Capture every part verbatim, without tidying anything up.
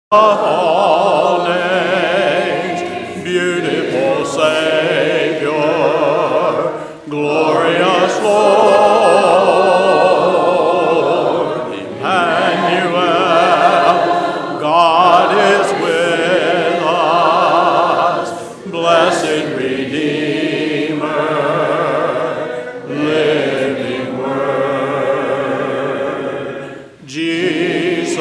of all names, beautiful Savior, glorious Lord, Emmanuel, God is with us, blessed Redeemer, living Word, Jesus,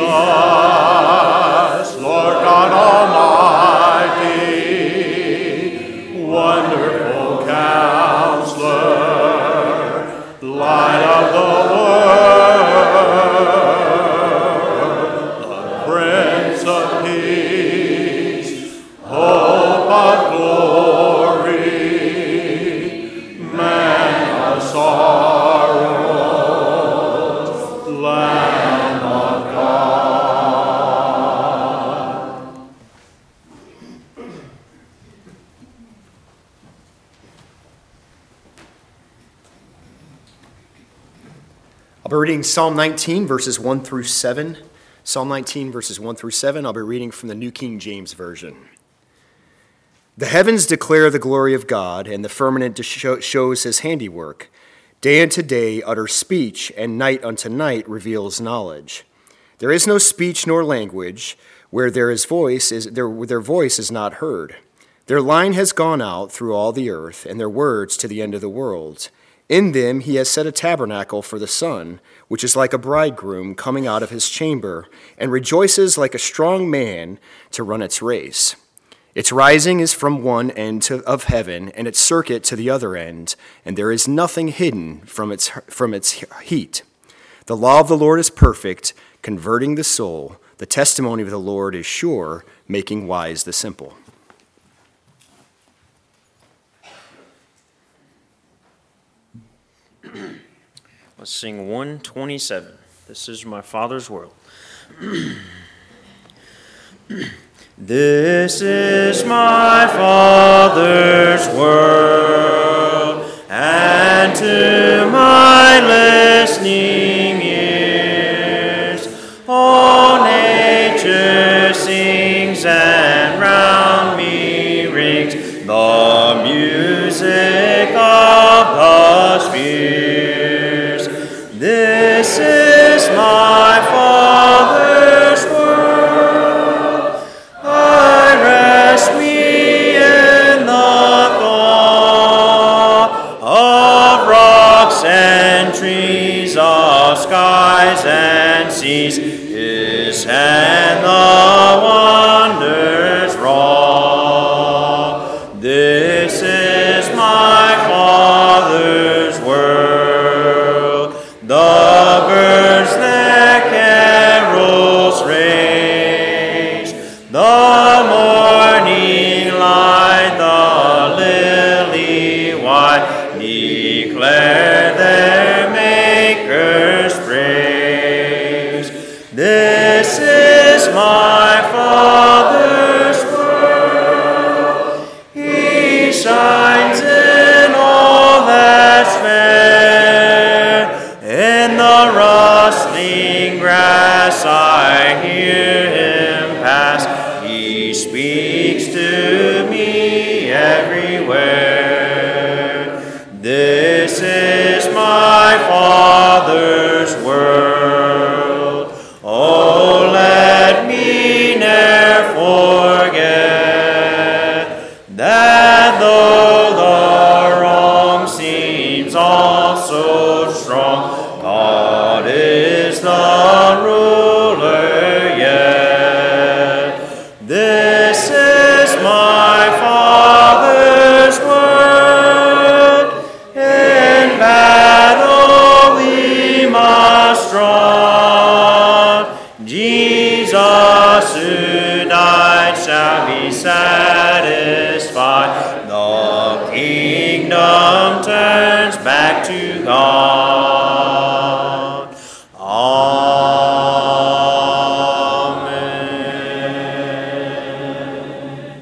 Lord God Almighty, wonderful Counselor, Light of the world, the Prince of Peace, hope of glory, Man of sorrows, Lamb of God. I'll be reading Psalm nineteen, verses one through seven. Psalm nineteen, verses one through seven. I'll be reading from the New King James Version. The heavens declare the glory of God, and the firmament shows his handiwork. Day unto day utters speech, and night unto night reveals knowledge. There is no speech nor language where there is voice is their, their voice is not heard. Their line has gone out through all the earth, and their words to the end of the world. In them he has set a tabernacle for the sun, which is like a bridegroom coming out of his chamber, and rejoices like a strong man to run its race. Its rising is from one end to, of heaven, and its circuit to the other end, and there is nothing hidden from its, from its heat. The law of the Lord is perfect, converting the soul. The testimony of the Lord is sure, making wise the simple. Let's sing one twenty-seven. This is my Father's world. This is my Father's world, and to my listening ears, all nature sings and round me rings the music of the spheres. This is my Father's world. I rest me in the thought of rocks and trees, of skies and seas, his hand the wonders wrought. This is my Father's world. The birds their carols raise, the morning light, the lily white, declare their Maker's praise. This is my Father's world. He shines in all that's fair. In the rustling grass I hear him pass. He speaks to me everywhere. This is my Father's world. Oh, let me ne'er forget that though the wrong seems all so strong, God is the ruler yet. This is my Father's word. In battle we must run. Jesus who died shall be satisfied. The kingdom turns back to God. Amen.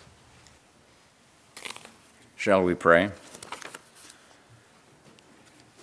Shall we pray?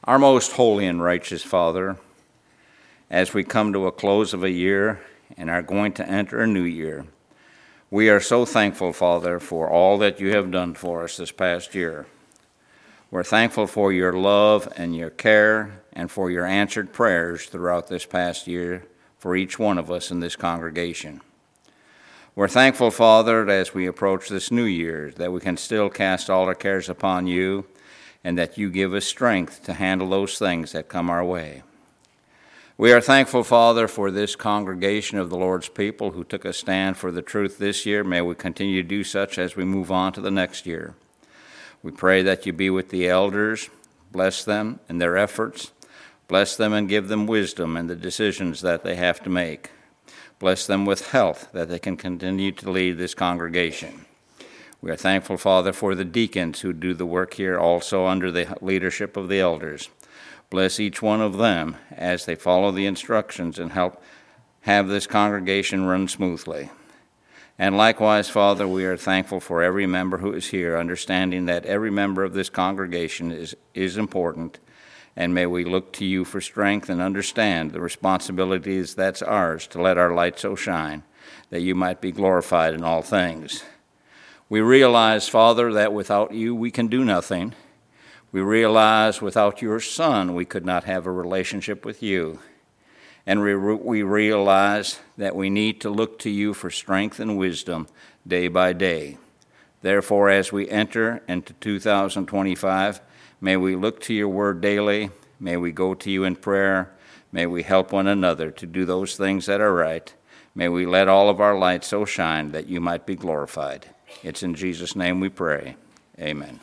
Our most holy and righteous Father, as we come to a close of a year and are going to enter a new year, we are so thankful, Father, for all that you have done for us this past year. We're thankful for your love and your care and for your answered prayers throughout this past year for each one of us in this congregation. We're thankful, Father, that as we approach this new year, that we can still cast all our cares upon you and that you give us strength to handle those things that come our way. We are thankful, Father, for this congregation of the Lord's people who took a stand for the truth this year. May we continue to do such as we move on to the next year. We pray that you be with the elders, bless them in their efforts, bless them and give them wisdom in the decisions that they have to make. Bless them with health that they can continue to lead this congregation. We are thankful, Father, for the deacons who do the work here also under the leadership of the elders. Bless each one of them as they follow the instructions and help have this congregation run smoothly. And likewise, Father, we are thankful for every member who is here, understanding that every member of this congregation is, is important, and may we look to you for strength and understand the responsibilities that's ours to let our light so shine, that you might be glorified in all things. We realize, Father, that without you we can do nothing. We realize without your Son we could not have a relationship with you. And we, we realize that we need to look to you for strength and wisdom day by day. Therefore, as we enter into two thousand twenty-five, may we look to your word daily. May we go to you in prayer. May we help one another to do those things that are right. May we let all of our light so shine that you might be glorified. It's in Jesus' name we pray. Amen.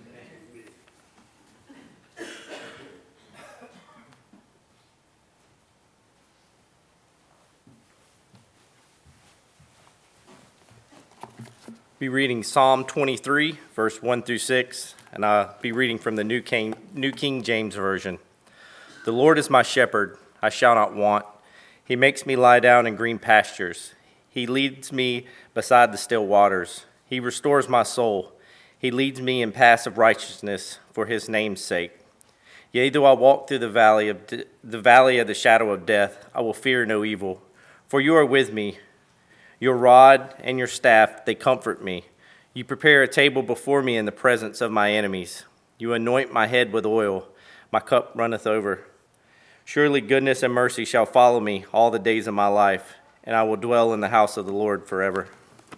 Be reading Psalm twenty-three, verse one through six, and I'll be reading from the New King, New King James Version. The Lord is my shepherd, I shall not want. He makes me lie down in green pastures. He leads me beside the still waters. He restores my soul. He leads me in paths of righteousness for his name's sake. Yea, though I walk through the valley of de- the valley of the shadow of death, I will fear no evil, for you are with me. Your rod and your staff, they comfort me. You prepare a table before me in the presence of my enemies. You anoint my head with oil. My cup runneth over. Surely goodness and mercy shall follow me all the days of my life, and I will dwell in the house of the Lord forever.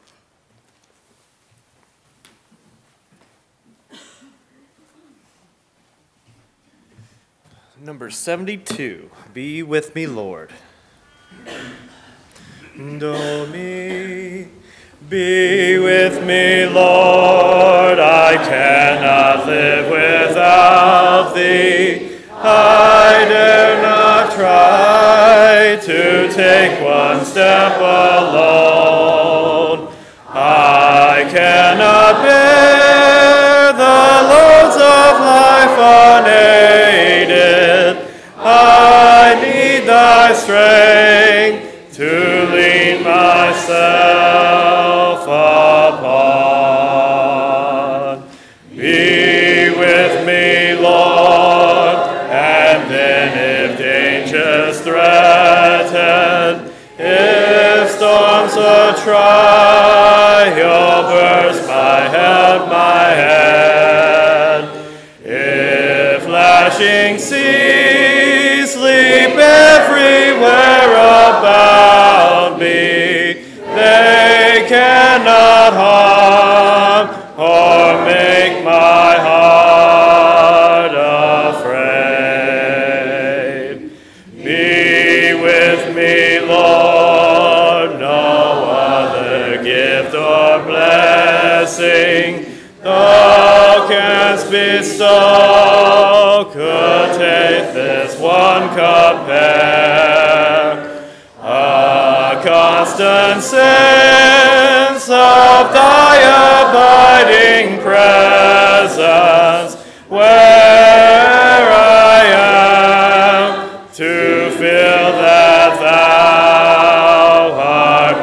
Number seventy-two, Be With Me, Lord. Domi, be with me, Lord, I cannot live without thee. I dare not try to take one step alone. I cannot bear the loads of life unaided. I need thy strength to lean myself upon. Be with me, Lord, and then if dangers threaten, if storms of trial burst my head, my head, if lashing seas leap everywhere about me, they cannot harm or make my heart afraid. Be with me, Lord, no other gift or blessing thou canst bestow could take this one compare. A constant sense of thy abiding presence where I am, to feel that thou art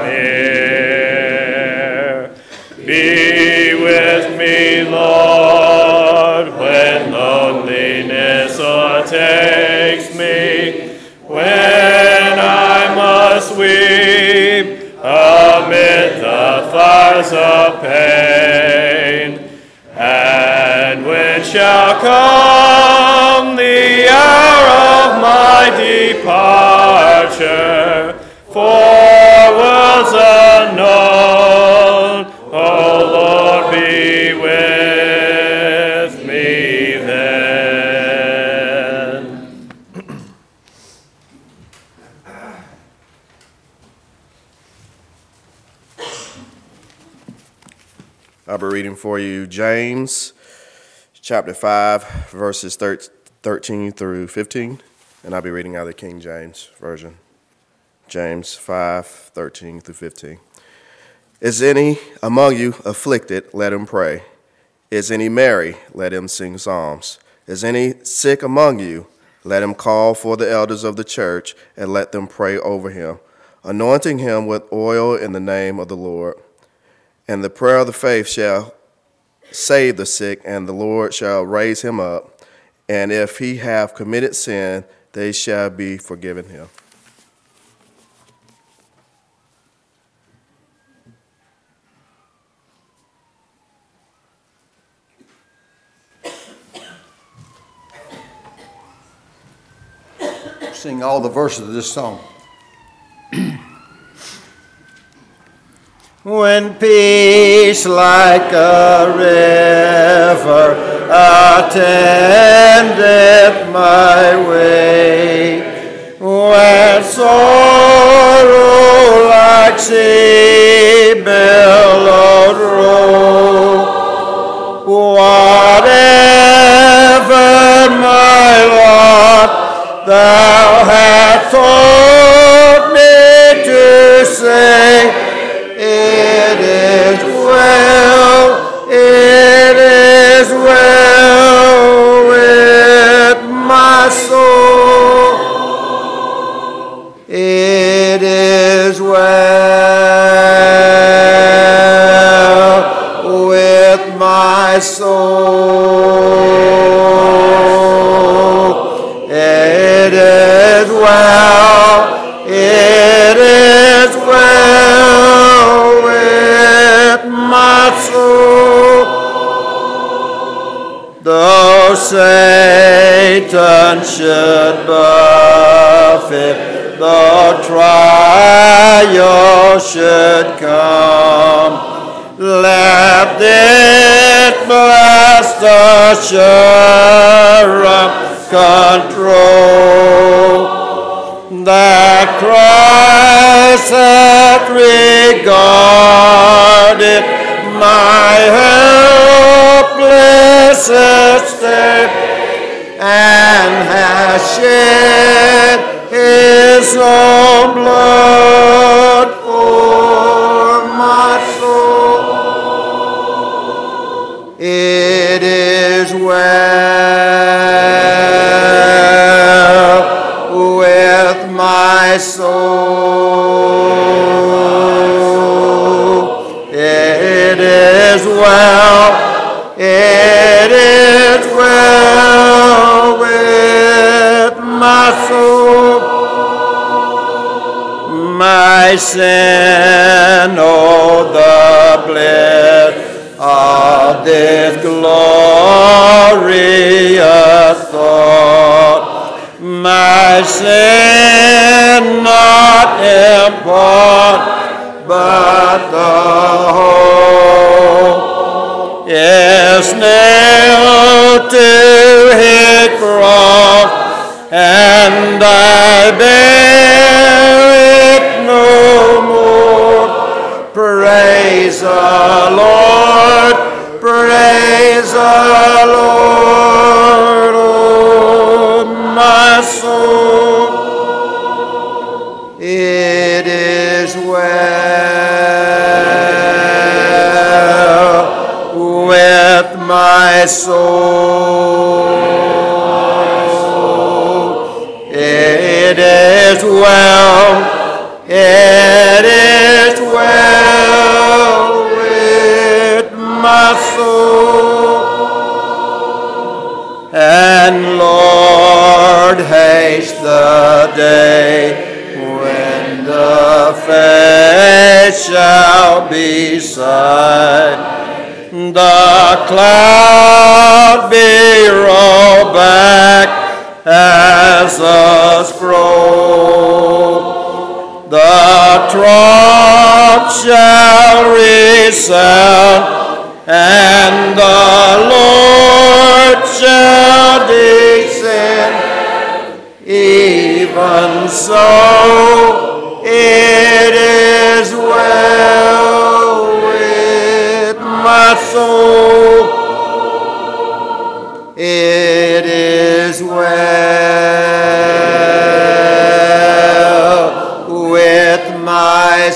near. Be with me, Lord, when loneliness or And when shall come the hour of my departure, for worlds unknown, O Lord, be with me then. I'll be reading for you James chapter five, verses thirteen through fifteen, and I'll be reading out of the King James Version. James five, thirteen through fifteen. Is any among you afflicted? Let him pray. Is any merry? Let him sing psalms. Is any sick among you? Let him call for the elders of the church, and let them pray over him, anointing him with oil in the name of the Lord. And the prayer of the faith shall save the sick, and the Lord shall raise him up. And if he have committed sin, they shall be forgiven him. Sing all the verses of this song. When peace like a river attendeth my way, when sorrow like sea billowed roll, whatever my lot, thou hast taught me to say, it is well, it is well with my soul. It is well with my soul. It is well, it is well with my soul. Though Satan should buffet, though trial should come, let it blast assurance control that Christ hath regarded my helpless estate, and has shed his own blood for my soul. It is well with my soul. It is well, it is well with my soul. My sin, oh, the bliss of this glorious thought, my sin not in part, but the whole is nailed to his cross, and I bear it no more. Praise the Lord, praise the Lord, oh my soul. It is well with my soul. It is well, it is well with my soul. And Lord, haste the day when the face shall be sight, the cloud be rolled back as a scroll. The trump shall resound, and the Lord shall descend. Even so, it is well with my soul. It is well with my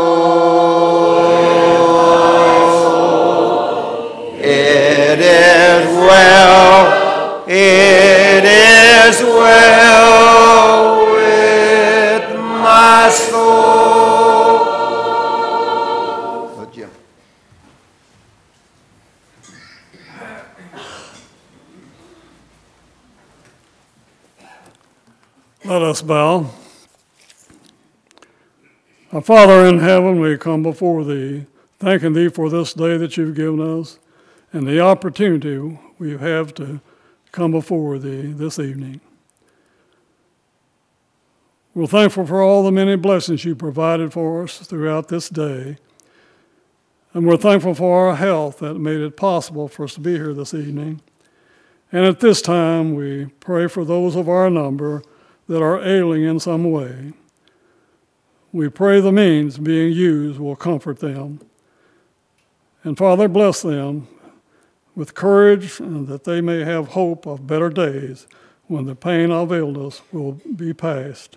soul. It is well. It is well with my soul. Oh, Jim. Let us bow. Our Father in heaven, we come before Thee, thanking Thee for this day that You've given us and the opportunity we have to come before Thee this evening. We're thankful for all the many blessings You provided for us throughout this day, and we're thankful for our health that made it possible for us to be here this evening. And at this time, we pray for those of our number that are ailing in some way. We pray the means being used will comfort them. And Father, bless them with courage, and that they may have hope of better days when the pain of illness will be past.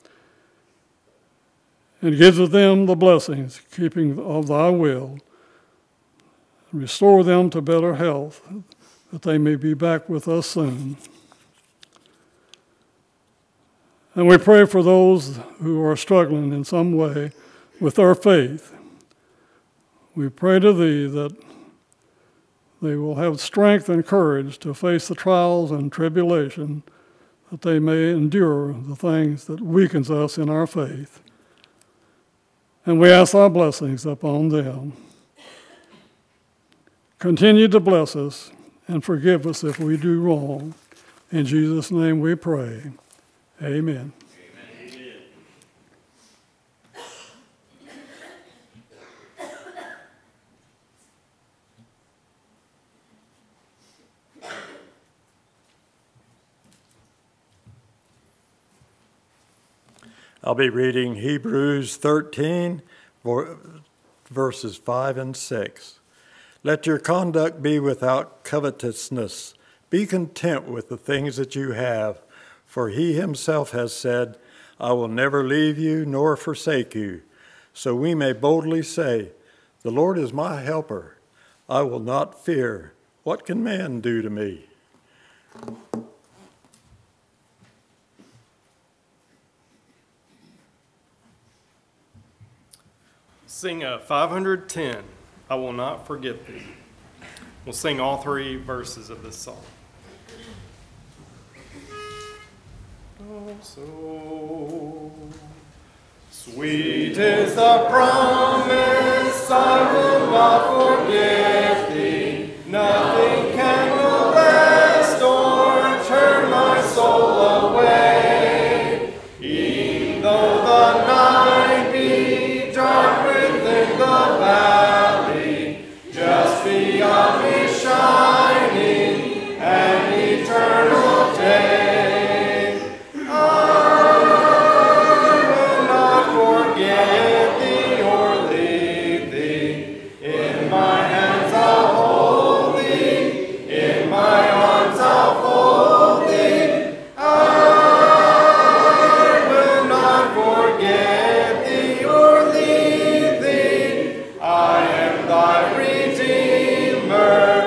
And give to them the blessings, keeping of Thy will. Restore them to better health, that they may be back with us soon. And we pray for those who are struggling in some way with their faith. We pray to Thee that they will have strength and courage to face the trials and tribulation, that they may endure the things that weakens us in our faith. And we ask Thy blessings upon them. Continue to bless us and forgive us if we do wrong. In Jesus' name we pray. Amen. I'll be reading Hebrews thirteen, verses five and six. Let your conduct be without covetousness. Be content with the things that you have, for He Himself has said, I will never leave you nor forsake you. So we may boldly say, the Lord is my helper. I will not fear. What can man do to me? Sing uh, five hundred ten, I Will Not Forget Thee. We'll sing all three verses of this song. Oh, so sweet is the promise, I will not forget thee. Nothing can molest or turn my soul away. Even though the night be dark within the valley, just beyond me shining an eternal day. Redeemer,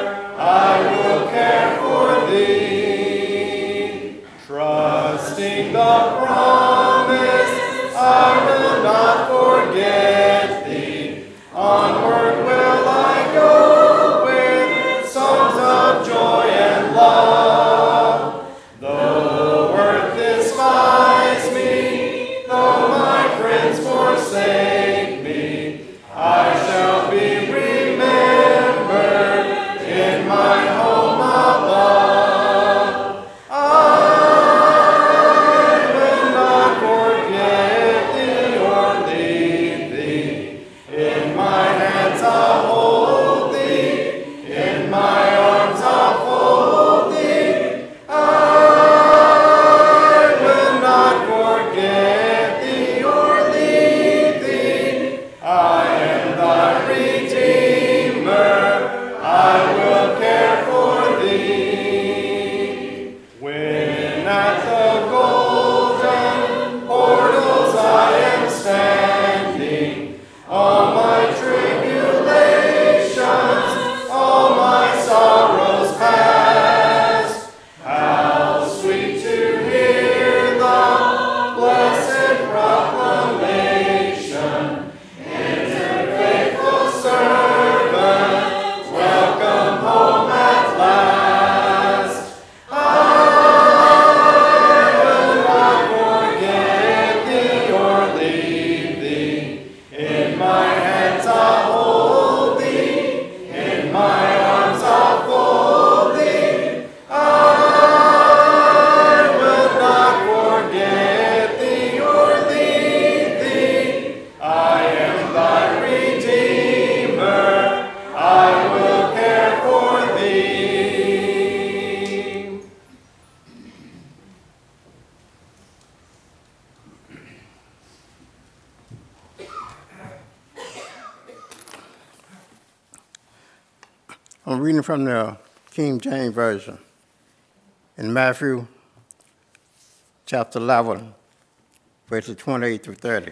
I'm reading from the King James Version in Matthew chapter eleven, verses twenty-eight through thirty.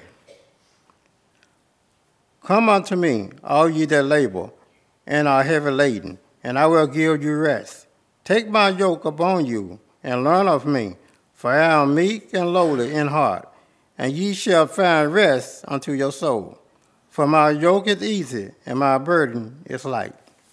Come unto me, all ye that labor and are heavy laden, and I will give you rest. Take my yoke upon you, and learn of me, for I am meek and lowly in heart, and ye shall find rest unto your soul. For my yoke is easy, and my burden is light.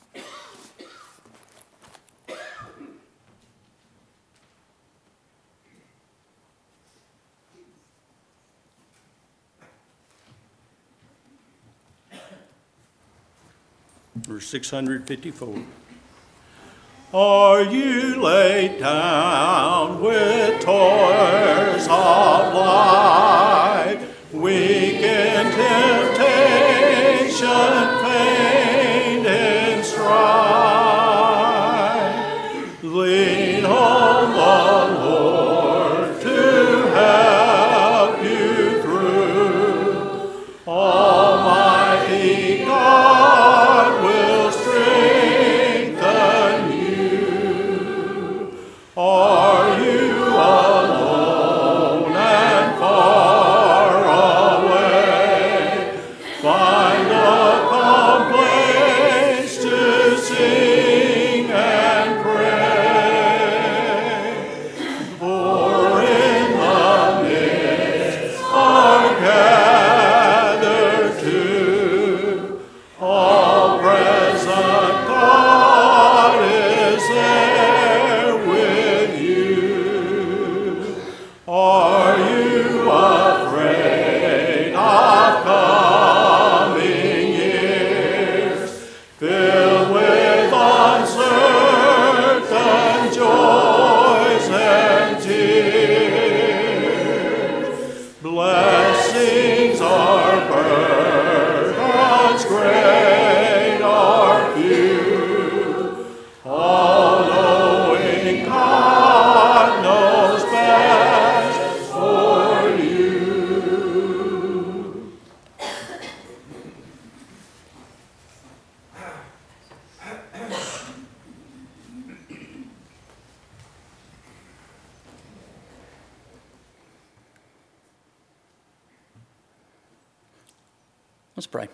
Verse six hundred fifty-four. Are you laid down with toils of life, weak in temptation, faint in strife? Lean on the Lord to help you through. Almighty God will strengthen you. Are you alone and far away? Find a calm place to sing and pray. For in the midst are gathered two, all present God is there with you. Are you afraid of coming years, filled with uncertain joys and tears? Blessings are burdens great or few. All-knowing God knows best for you. Let's pray.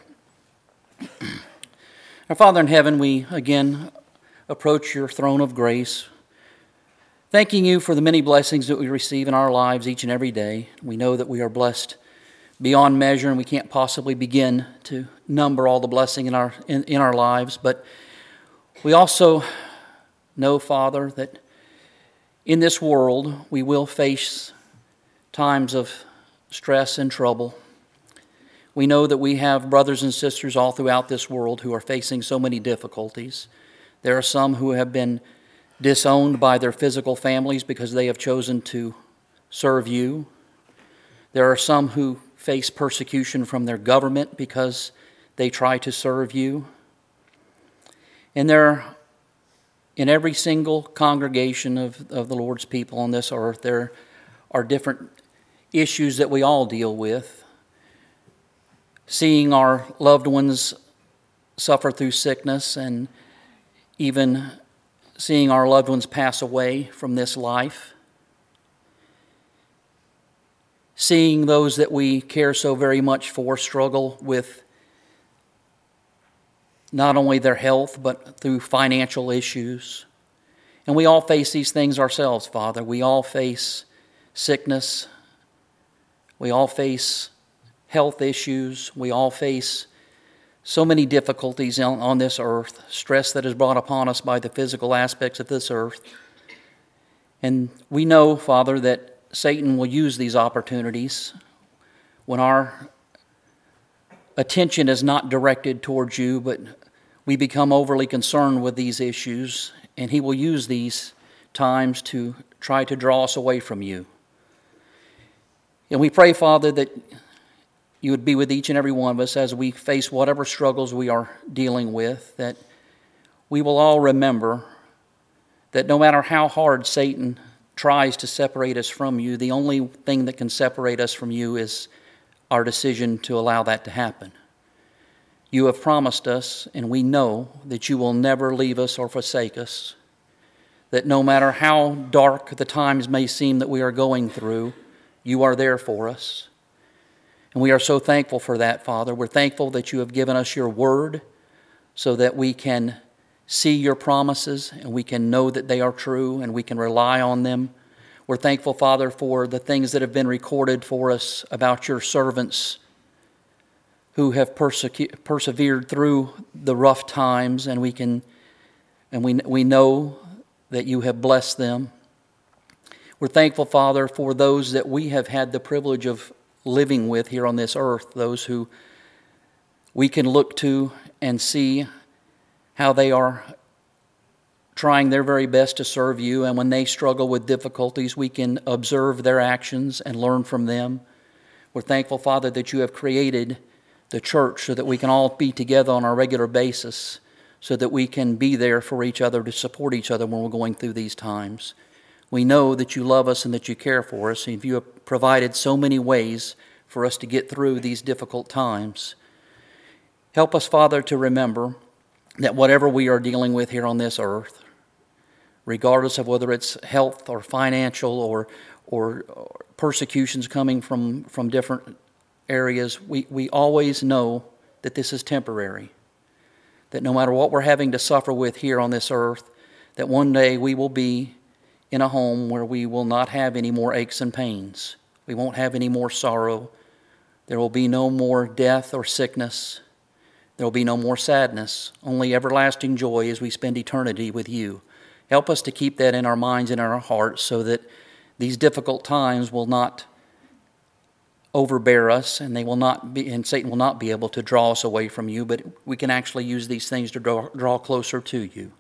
Our Father in heaven, we again approach your throne of grace, thanking you for the many blessings that we receive in our lives each and every day. We know that we are blessed beyond measure, and we can't possibly begin to number all the blessing in our in, in our lives. But we also know, Father, that in this world we will face times of stress and trouble. We know that we have brothers and sisters all throughout this world who are facing so many difficulties. There are some who have been disowned by their physical families because they have chosen to serve you. There are some who face persecution from their government because they try to serve you. And there, in every single congregation of, of the Lord's people on this earth, there are different issues that we all deal with. Seeing our loved ones suffer through sickness, and even seeing our loved ones pass away from this life. Seeing those that we care so very much for struggle with not only their health, but through financial issues. And we all face these things ourselves, Father. We all face sickness. We all face health issues. We all face so many difficulties on, on this earth, stress that is brought upon us by the physical aspects of this earth. And we know, Father, that Satan will use these opportunities when our attention is not directed towards you, but we become overly concerned with these issues, and he will use these times to try to draw us away from you. And we pray, Father, that you would be with each and every one of us as we face whatever struggles we are dealing with, that we will all remember that no matter how hard Satan tries to separate us from you, the only thing that can separate us from you is our decision to allow that to happen. You have promised us, and we know that you will never leave us or forsake us, that no matter how dark the times may seem that we are going through, you are there for us. And we are so thankful for that, Father. We're thankful that you have given us your word so that we can see your promises and we can know that they are true and we can rely on them. We're thankful, Father, for the things that have been recorded for us about your servants who have persecu- persevered through the rough times, and we can, and we we know that you have blessed them. We're thankful, Father, for those that we have had the privilege of living with here on this earth, those who we can look to and see how they are trying their very best to serve you, and when they struggle with difficulties, we can observe their actions and learn from them. We're thankful, Father, that you have created the church so that we can all be together on a regular basis, so that we can be there for each other to support each other when we're going through these times. We know that you love us and that you care for us, and you have provided so many ways for us to get through these difficult times. Help us, Father, to remember that whatever we are dealing with here on this earth, regardless of whether it's health or financial or, or, or persecutions coming from, from different areas, we, we always know that this is temporary. That no matter what we're having to suffer with here on this earth, that one day we will be in a home where we will not have any more aches and pains. We won't have any more sorrow. There will be no more death or sickness. There will be no more sadness, only everlasting joy as we spend eternity with you. Help us to keep that in our minds and in our hearts so that these difficult times will not overbear us, and they will not be, and Satan will not be able to draw us away from you, but we can actually use these things to draw, draw closer to you.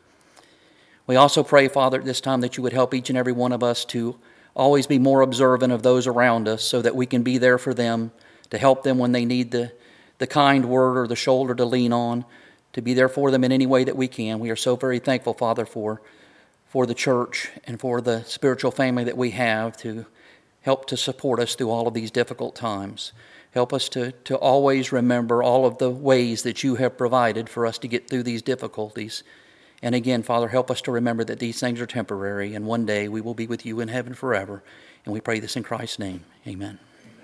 We also pray, Father, at this time that you would help each and every one of us to always be more observant of those around us so that we can be there for them, to help them when they need the the kind word or the shoulder to lean on, to be there for them in any way that we can. We are so very thankful, Father, for, for the church and for the spiritual family that we have to help to support us through all of these difficult times. Help us to, to always remember all of the ways that you have provided for us to get through these difficulties. And again, Father, help us to remember that these things are temporary, and one day we will be with you in heaven forever. And we pray this in Christ's name. Amen.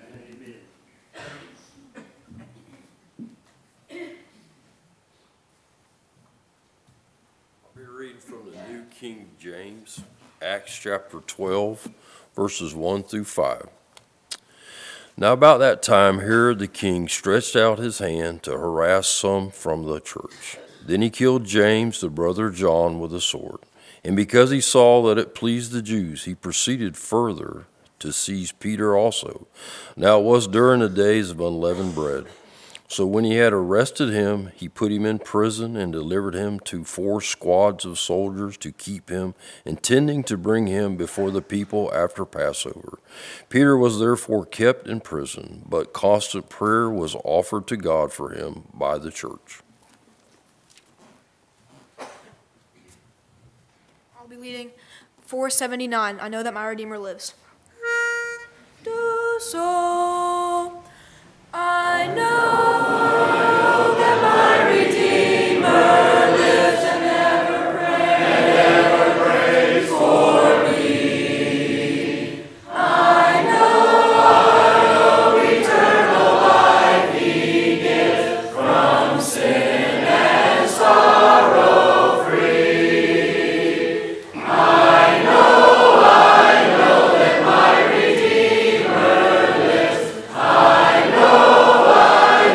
King James, Acts chapter twelve, verses one through five. Now about that time Herod the king stretched out his hand to harass some from the church. Then he killed James, the brother of John, with a sword. And because he saw that it pleased the Jews, he proceeded further to seize Peter also. Now it was during the days of unleavened bread. So when he had arrested him, he put him in prison and delivered him to four squads of soldiers to keep him, intending to bring him before the people after Passover. Peter was therefore kept in prison, but constant prayer was offered to God for him by the church. I'll be leading four seventy-nine, I Know That My Redeemer Lives. Do so. I know, I know that my Redeemer lives and ever prays, and ever prays for me. I know, I know eternal life he gives, from sin and sorrow free. I know, I know that my Redeemer lives. I know, I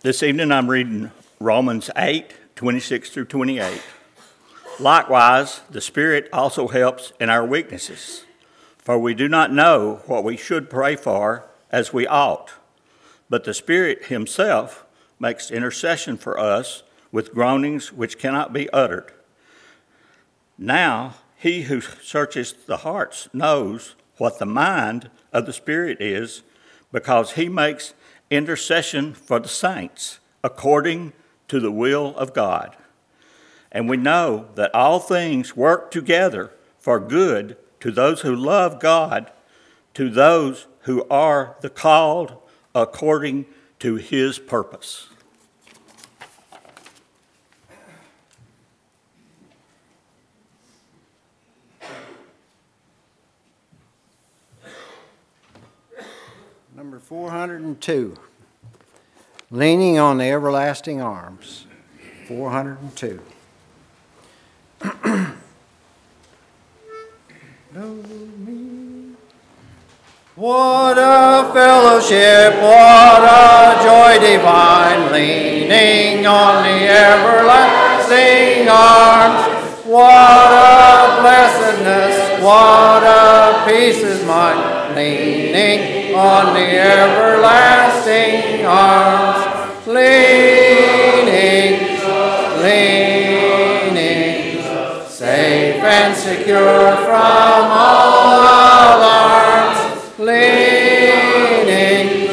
This evening I'm reading Romans eight, twenty-six through twenty-eight. Likewise, the Spirit also helps in our weaknesses, for we do not know what we should pray for as we ought, but the Spirit himself makes intercession for us with groanings which cannot be uttered. Now, he who searches the hearts knows what the mind of the Spirit is, because he makes intercession for the saints according to the will of God. And we know that all things work together for good to those who love God, to those who are the called according to his purpose. Number four hundred two, Leaning on the Everlasting Arms, four hundred two. What a fellowship, what a joy divine, leaning on the everlasting arms. What a blessedness, what a peace is mine, leaning on the everlasting arms. Leaning, leaning, safe and secure from all alarms. Leaning,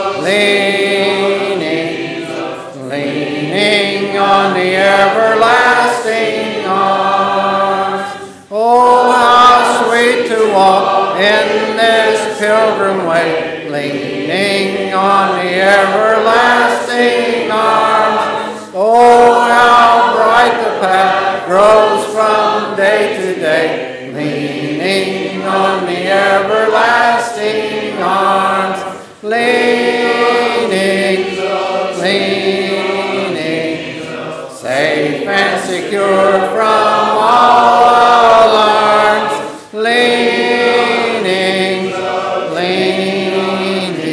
leaning, leaning on the everlasting arms. Oh, how sweet to walk in this pilgrim way, leaning on the everlasting arms. Oh, how bright the path grows from day to day, leaning on the everlasting arms. Leaning, leaning, safe and secure from all alarms. Leaning, leaning,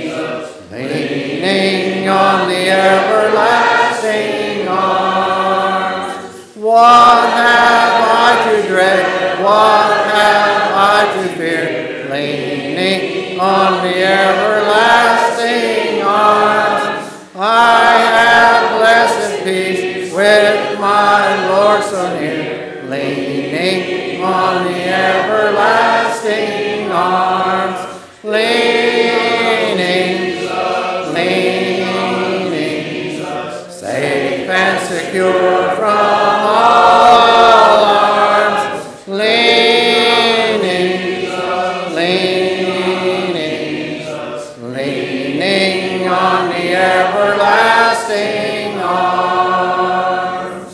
leaning on the everlasting arms. What have I to dread? What have I to fear? Leaning on the everlasting arms. I have blessed peace with my Lord so near, leaning on the everlasting arms. Leaning, leaning, safe and secure from all alarms. Leaning, leaning, leaning on the everlasting arms.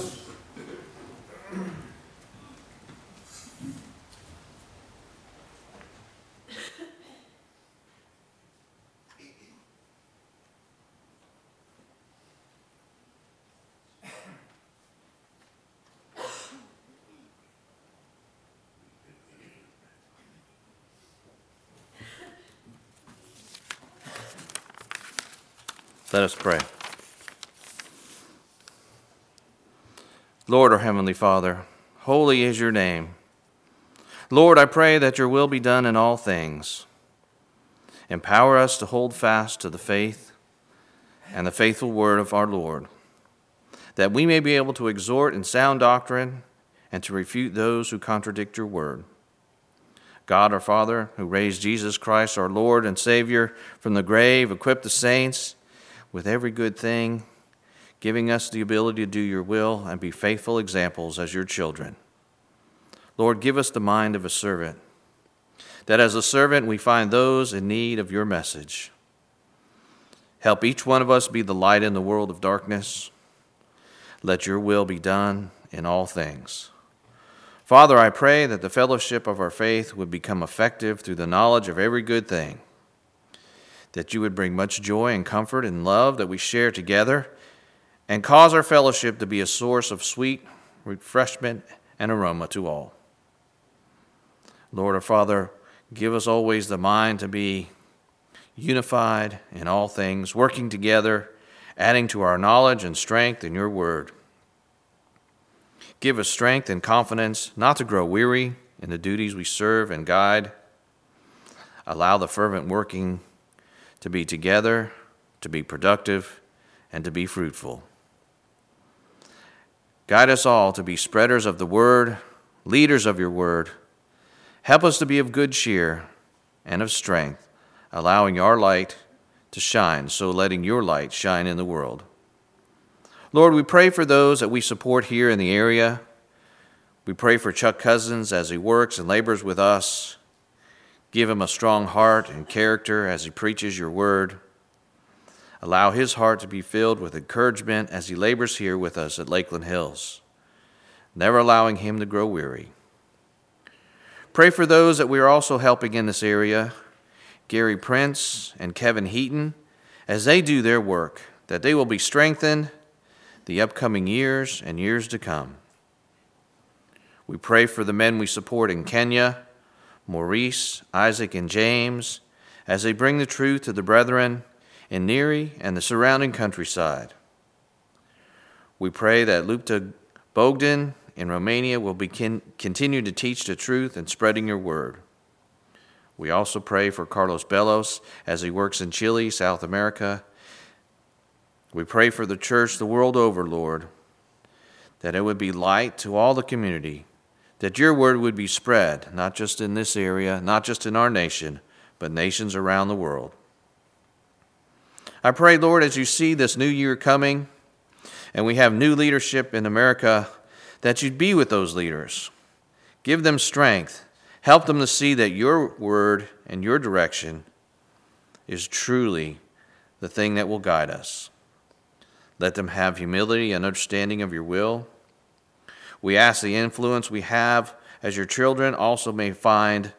Let us pray. Lord, our Heavenly Father, holy is your name. Lord, I pray that your will be done in all things. Empower us to hold fast to the faith and the faithful word of our Lord, that we may be able to exhort in sound doctrine and to refute those who contradict your word. God, our Father, who raised Jesus Christ, our Lord and Savior, from the grave, equip the saints with every good thing, giving us the ability to do your will and be faithful examples as your children. Lord, give us the mind of a servant, that as a servant we find those in need of your message. Help each one of us be the light in the world of darkness. Let your will be done in all things. Father, I pray that the fellowship of our faith would become effective through the knowledge of every good thing, that you would bring much joy and comfort and love that we share together, and cause our fellowship to be a source of sweet refreshment and aroma to all. Lord our Father, give us always the mind to be unified in all things, working together adding to our knowledge and strength in your word. Give us strength and confidence not to grow weary in the duties we serve and guide. Allow the fervent working to be together, to be productive, and to be fruitful. Guide us all to be spreaders of the word, leaders of your word. Help us to be of good cheer and of strength, allowing our light to shine, so letting your light shine in the world. Lord, we pray for those that we support here in the area. We pray for Chuck Cousins as he works and labors with us. Give him a strong heart and character as he preaches your word. Allow his heart to be filled with encouragement as he labors here with us at Lakeland Hills, never allowing him to grow weary. Pray for those that we are also helping in this area, Gary Prince and Kevin Heaton, as they do their work, that they will be strengthened the upcoming years and years to come. We pray for the men we support in Kenya, Maurice, Isaac, and James, as they bring the truth to the brethren in Neri and the surrounding countryside. We pray that Lupta Bogdan in Romania will begin, continue to teach the truth and spreading your word. We also pray for Carlos Bellos as he works in Chile, South America. We pray for the church the world over, Lord, that it would be light to all the community, that your word would be spread, not just in this area, not just in our nation, but nations around the world. I pray, Lord, as you see this new year coming, and we have new leadership in America, that you'd be with those leaders. Give them strength. Help them to see that your word and your direction is truly the thing that will guide us. Let them have humility and understanding of your will. We ask the influence we have as your children also may find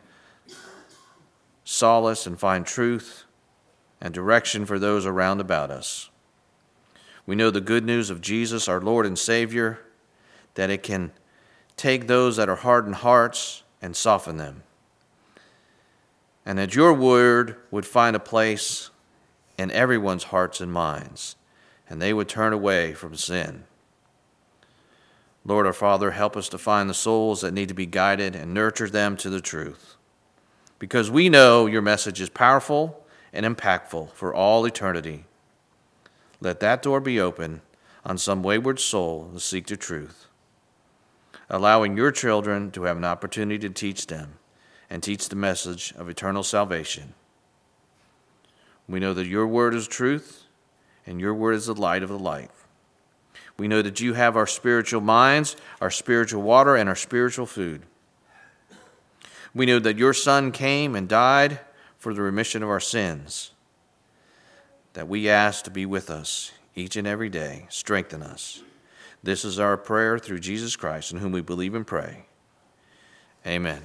solace and find truth and direction for those around about us. We know the good news of Jesus, our Lord and Savior, that it can take those that are hardened hearts and soften them. And that your word would find a place in everyone's hearts and minds, and they would turn away from sin. Lord our Father, help us to find the souls that need to be guided and nurture them to the truth. Because we know your message is powerful and impactful for all eternity. Let that door be open on some wayward soul to seek the truth, allowing your children to have an opportunity to teach them and teach the message of eternal salvation. We know that your word is truth and your word is the light of the light. We know that you have our spiritual minds, our spiritual water, and our spiritual food. We know that your Son came and died for the remission of our sins, that we ask to be with us each and every day. Strengthen us. This is our prayer through Jesus Christ, in whom we believe and pray. Amen.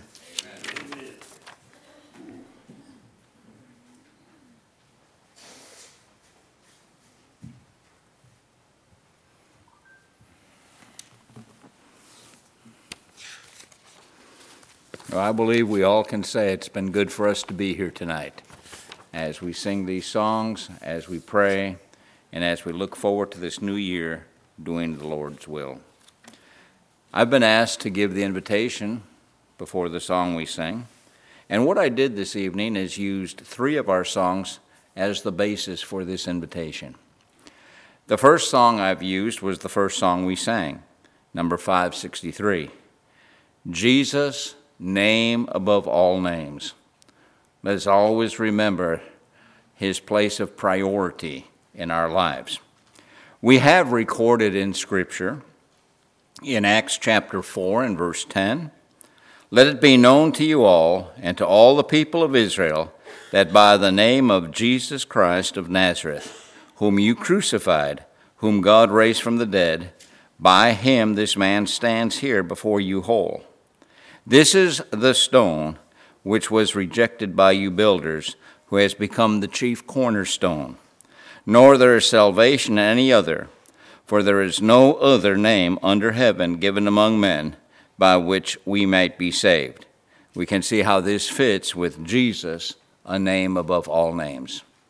Well, I believe we all can say it's been good for us to be here tonight as we sing these songs, as we pray, and as we look forward to this new year doing the Lord's will. I've been asked to give the invitation before the song we sing, and what I did this evening is used three of our songs as the basis for this invitation. The first song I've used was the first song we sang, number five sixty-three, Jesus, Name above all names. Let us always remember his place of priority in our lives. We have recorded in Scripture, in Acts chapter four and verse ten, let it be known to you all and to all the people of Israel that by the name of Jesus Christ of Nazareth, whom you crucified, whom God raised from the dead, by him this man stands here before you whole. This is the stone which was rejected by you builders, who has become the chief cornerstone. Nor there is salvation in any other, for there is no other name under heaven given among men by which we might be saved. We can see how this fits with Jesus, a name above all names.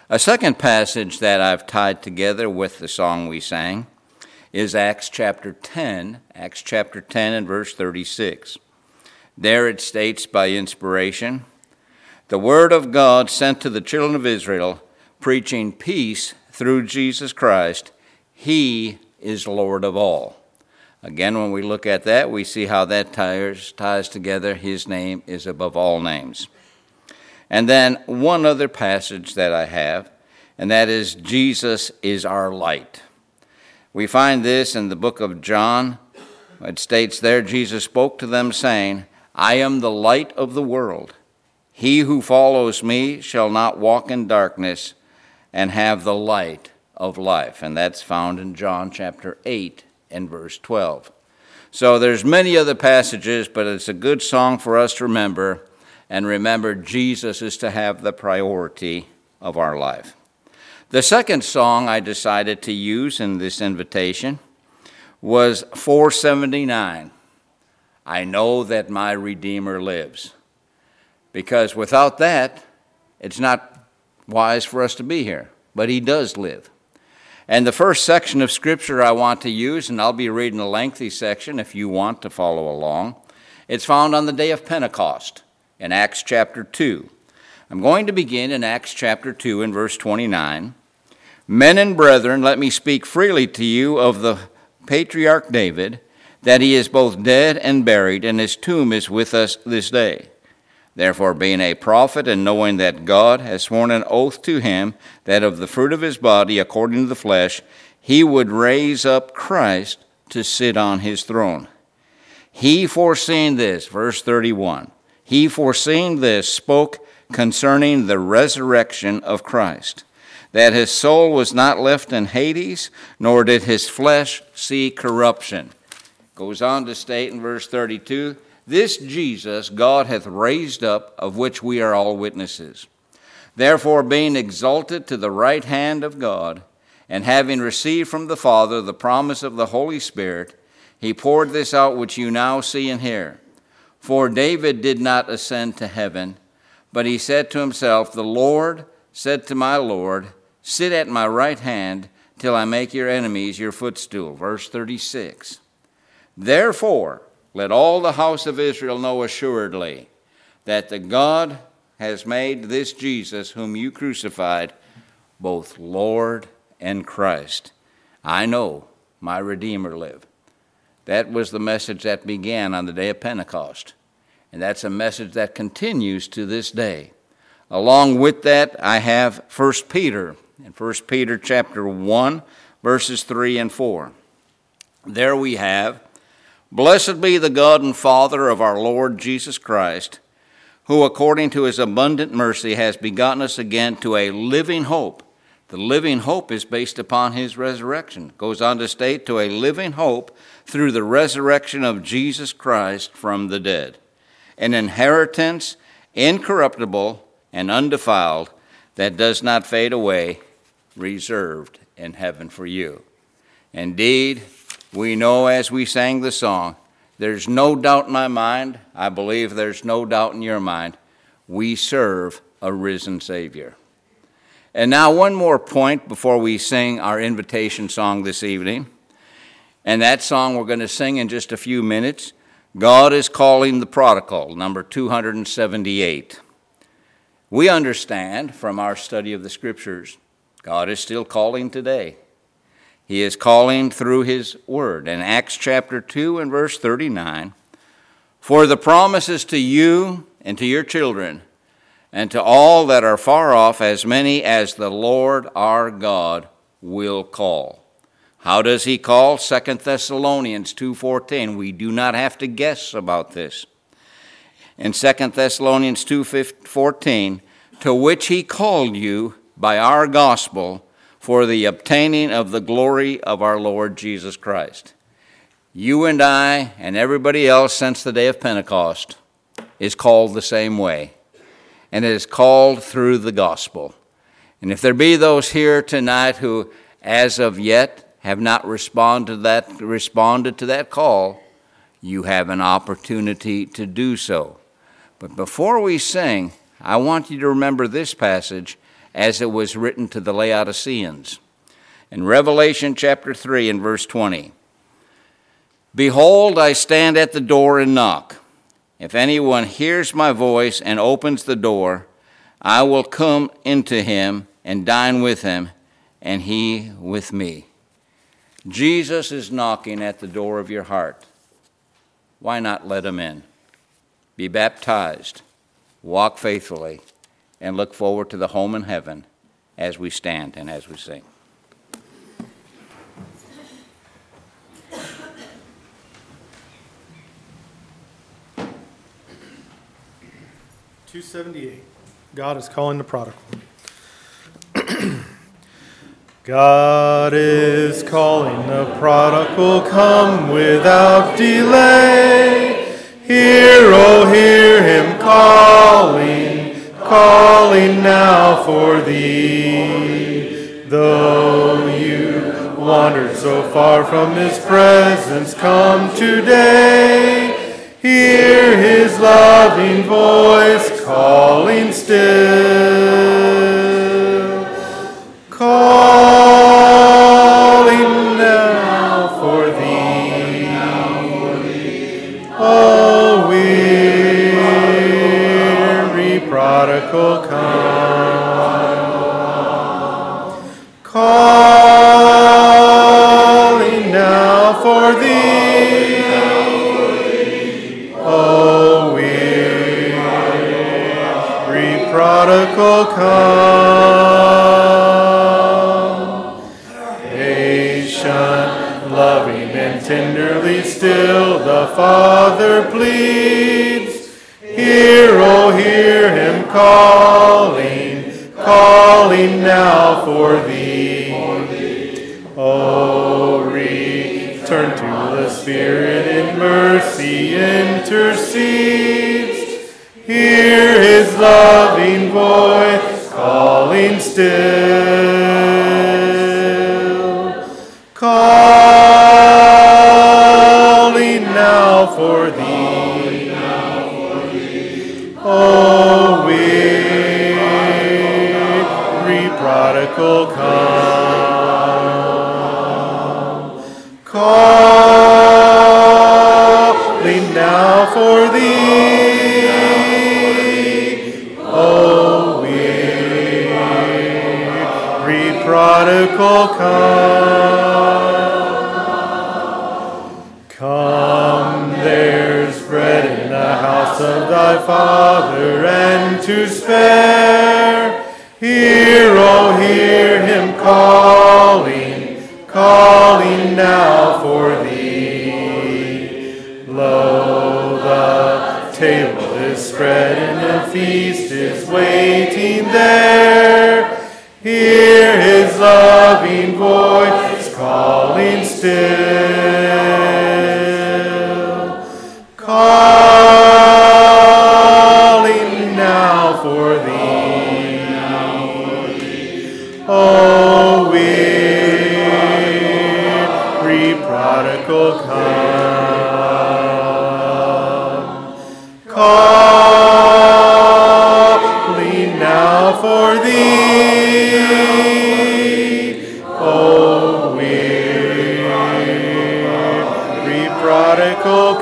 A second passage that I've tied together with the song we sang is Acts chapter ten, Acts chapter ten and verse thirty-six. There it states by inspiration, "The word of God sent to the children of Israel, preaching peace through Jesus Christ. He is Lord of all." Again, when we look at that, we see how that ties, ties together. His name is above all names. And then one other passage that I have, and that is Jesus is our light. We find this in the book of John. It states there, Jesus spoke to them saying, "I am the light of the world. He who follows me shall not walk in darkness and have the light of life." And that's found in John chapter eight and verse twelve. So there's many other passages, but it's a good song for us to remember. And remember, Jesus is to have the priority of our life. The second song I decided to use in this invitation was four seventy-nine, "I Know That My Redeemer Lives." Because without that, it's not wise for us to be here, but he does live. And the first section of Scripture I want to use, and I'll be reading a lengthy section if you want to follow along, it's found on the day of Pentecost in Acts chapter two. I'm going to begin in Acts chapter two in verse twenty-nine. "Men and brethren, let me speak freely to you of the patriarch David, that he is both dead and buried, and his tomb is with us this day. Therefore, being a prophet, and knowing that God has sworn an oath to him, that of the fruit of his body, according to the flesh, he would raise up Christ to sit on his throne. He foreseeing this," verse thirty-one, "he foreseeing this spoke concerning the resurrection of Christ, that his soul was not left in Hades, nor did his flesh see corruption." Goes on to state in verse thirty-two, "This Jesus God hath raised up, of which we are all witnesses. Therefore, being exalted to the right hand of God, and having received from the Father the promise of the Holy Spirit, he poured this out which you now see and hear. For David did not ascend to heaven, but he said to himself, The Lord said to my Lord, Sit at my right hand till I make your enemies your footstool." Verse thirty-six. "Therefore, let all the house of Israel know assuredly that the God has made this Jesus, whom you crucified, both Lord and Christ. I know my Redeemer live." That was the message that began on the day of Pentecost. And that's a message that continues to this day. Along with that, I have First Peter, in First Peter chapter one, verses three and four. There we have, "Blessed be the God and Father of our Lord Jesus Christ, who according to his abundant mercy has begotten us again to a living hope." The living hope is based upon his resurrection. It goes on to state, "to a living hope through the resurrection of Jesus Christ from the dead, an inheritance incorruptible and undefiled, that does not fade away, reserved in heaven for you." Indeed, we know as we sang the song, there's no doubt in my mind, I believe there's no doubt in your mind, we serve a risen Savior. And now one more point before we sing our invitation song this evening. And that song we're going to sing in just a few minutes. "God is Calling the Prodigal," number two hundred seventy-eight. We understand from our study of the Scriptures, God is still calling today. He is calling through his word. In Acts chapter two and verse thirty-nine, "For the promises to you and to your children, and to all that are far off, as many as the Lord our God will call." How does he call? Second Thessalonians two fourteen. We do not have to guess about this. In Second Thessalonians two fourteen, "To which he called you by our gospel for the obtaining of the glory of our Lord Jesus Christ." You and I and everybody else since the day of Pentecost is called the same way. And it is called through the gospel. And if there be those here tonight who, as of yet, have not responded to that, responded to that call, you have an opportunity to do so. But before we sing, I want you to remember this passage as it was written to the Laodiceans. In Revelation chapter three and verse twenty, "Behold, I stand at the door and knock. If anyone hears my voice and opens the door, I will come into him and dine with him, and he with me." Jesus is knocking at the door of your heart. Why not let him in? Be baptized, walk faithfully, and look forward to the home in heaven as we stand and as we sing. two seventy-eight, God is calling the prodigal. God is calling the prodigal, come without delay. Hear, oh, hear him calling, calling now for thee. Though you wandered so far from his presence, come today. Hear his loving voice calling still, calling now for thee. O weary prodigal, come, calling now for thee. O weary prodigal, come. Patient, loving, and tenderly still the Father pleads. Hear, oh, hear him calling, calling now for thee. Oh, return to the Spirit in mercy intercedes. Hear his loving voice calling still, calling now for thee. O weary prodigal, come, calling now for thee. O weary prodigal, come. Come, there's bread in the house of thy Father, and to spare. Hear, oh, hear him calling, calling now for thee. Lo, the table is spread and the feast is waiting there. Hear his loving voice calling still, calling now for thee. O weary prodigal, come, calling now for thee. O weary prodigal,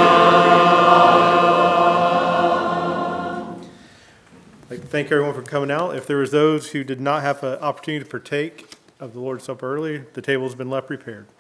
come. I'd like to thank everyone for coming out. If there was those who did not have an opportunity to partake of the Lord's Supper early, the table has been left prepared.